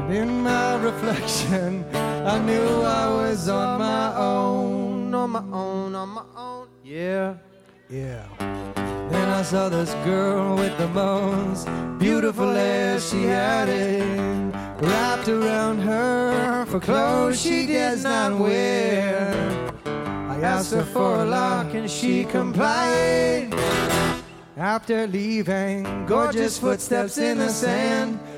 In my reflection, I knew I was on my own, on my own, on my own. Yeah, yeah. Then I saw this girl with the most beautiful hair. She had it wrapped around her for clothes she does not wear. I asked her for a lock and she complied. After leaving, gorgeous footsteps in the sand.